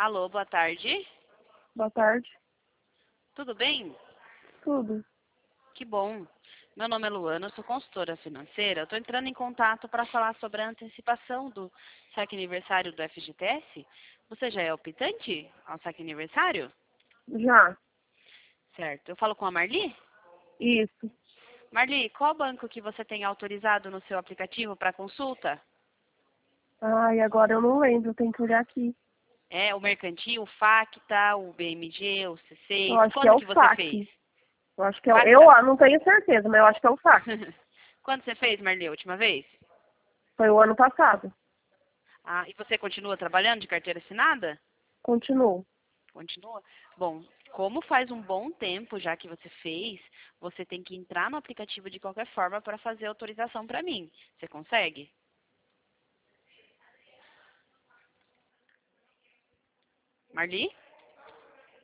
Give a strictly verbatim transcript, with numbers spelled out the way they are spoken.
Alô, boa tarde. Boa tarde. Tudo bem? Tudo. Que bom. Meu nome é Luana, eu sou consultora financeira. Estou entrando em contato para falar sobre a antecipação do saque aniversário do F G T S. Você já é optante ao saque aniversário? Já. Certo. Eu falo com a Marli? Isso. Marli, qual banco que você tem autorizado no seu aplicativo para consulta? Ai, agora eu não lembro, tem que olhar aqui. É o Mercantil, o Facta, o B M G, o C Eu seis? acho que é Quando o que você F A fez? C. Eu acho que é o... Facta? Eu ah, não tenho certeza, mas eu acho que é o F A C. Quando você fez, Marli, a última vez? Foi o ano passado. Ah, e você continua trabalhando de carteira assinada? Continuo. Continua? Bom, como faz um bom tempo já que você fez, você tem que entrar no aplicativo de qualquer forma para fazer autorização para mim. Você consegue? Marli?